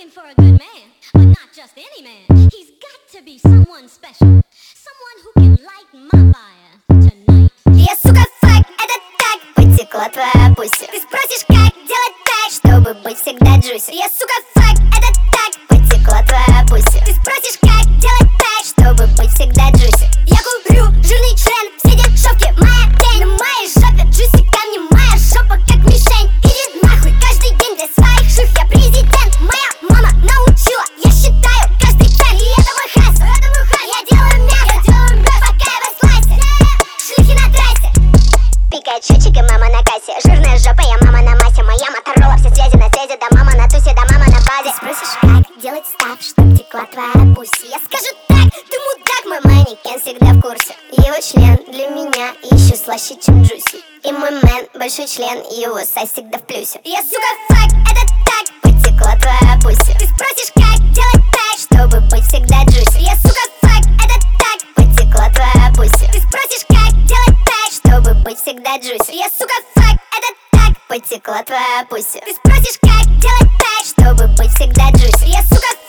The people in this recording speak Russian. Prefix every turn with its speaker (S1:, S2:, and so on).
S1: looking for a good man, but not just any man. He's got to be someone special, someone who can light my fire tonight.
S2: Я, сука, фак, это так потекла твоя пуся. Ты спросишь, как делать так, чтобы быть всегда джуси. Я, сука, фак, это так потекла твоя пуся. Ты спросишь, как делать так, чтобы быть всегда джуси. Я курю жирный член, все дешевки, моя тень. На моей жопе джуси камни, моя жопа как мишень. Иди нахуй, каждый день для своих ших я президент. Моя мама научила, я считаю каждый цент. И это мой хасл, я делаю мясо, пока я в слайсе. Шлюхи на трассе, Пикачучик и мама на кассе. Жирная жопа, я мама на массе. Моя Моторола, все связи на связи. Да мама на тусе, да мама на базе. Ты спросишь, как делать став, чтоб текла твоя пуси. Я скажу так, ты мудак, мой манекен всегда в курсе. Его член для меня еще слаще, чем джуси. И мой мэн большой член, и его сайз всегда в плюсе. Я, сука, фак, это так потекла твоя пуси. Ты спросишь, как делать так, чтобы быть всегда джуси. Я, сука, фак, это так потекла твоя пуси. Ты спросишь, как делать так, чтобы быть всегда джуси. Я, сука, фак, это так потекла твоя пуси. Ты спросишь, как делать так, чтобы быть всегда джуси. Я, сука,